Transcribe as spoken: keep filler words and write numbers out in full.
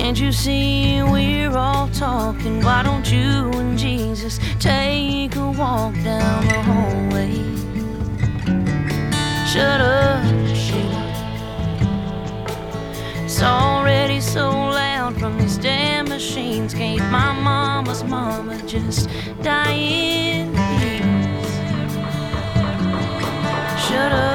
Can't you see we're all talking? Why don't you and Jesus take a walk down the hallway? Shut up, Sheila. It's already so loud from these damn machines. Can't my mama's mama just die in peace? Shut up.